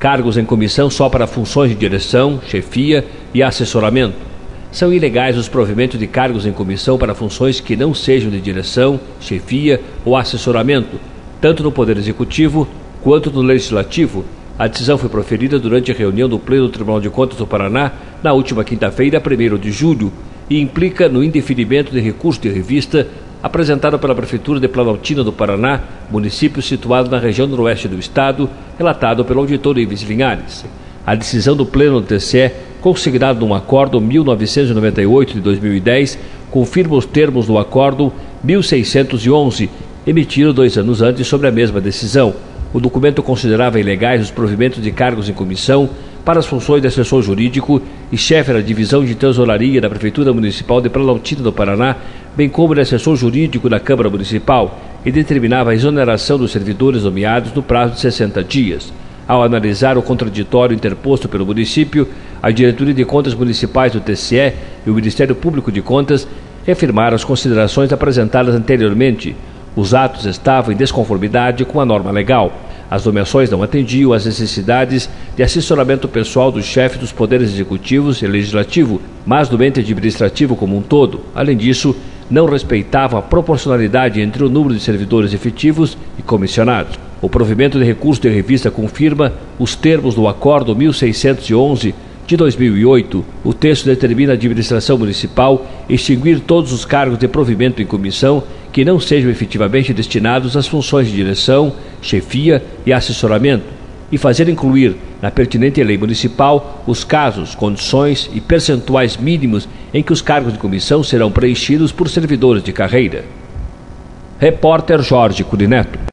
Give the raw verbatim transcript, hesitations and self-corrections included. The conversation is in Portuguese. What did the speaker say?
Cargos em comissão só para funções de direção, chefia e assessoramento. São ilegais os provimentos de cargos em comissão para funções que não sejam de direção, chefia ou assessoramento, tanto no Poder Executivo quanto no Legislativo. A decisão foi proferida durante a reunião do Pleno do Tribunal de Contas do Paraná na última quinta-feira, primeiro de julho, e implica no indeferimento de recurso de revista apresentado pela Prefeitura de Planaltina do Paraná, município situado na região noroeste do estado, relatado pelo auditor Ives Linhares. A decisão do Pleno do T C E, consignada num Acórdão mil novecentos e noventa e oito de dois mil e dez, confirma os termos do Acórdão mil seiscentos e onze, emitido dois anos antes sobre a mesma decisão. O documento considerava ilegais os provimentos de cargos em comissão para as funções de assessor jurídico e chefe da divisão de tesouraria da Prefeitura Municipal de Planaltina do Paraná, bem como de assessor jurídico da Câmara Municipal, e determinava a exoneração dos servidores nomeados no prazo de sessenta dias. Ao analisar o contraditório interposto pelo município, a Diretoria de Contas Municipais do T C E e o Ministério Público de Contas reafirmaram as considerações apresentadas anteriormente. Os atos estavam em desconformidade com a norma legal. As nomeações não atendiam às necessidades de assessoramento pessoal do chefe dos poderes executivos e legislativo, mas do ente administrativo como um todo. Além disso, não respeitavam a proporcionalidade entre o número de servidores efetivos e comissionados. O provimento de recurso de revista confirma os termos do Acórdão mil seiscentos e onze de dois mil e oito. O texto determina a administração municipal extinguir todos os cargos de provimento em comissão que não sejam efetivamente destinados às funções de direção, chefia e assessoramento, e fazer incluir na pertinente lei municipal os casos, condições e percentuais mínimos em que os cargos de comissão serão preenchidos por servidores de carreira. Repórter Jorge Curineto.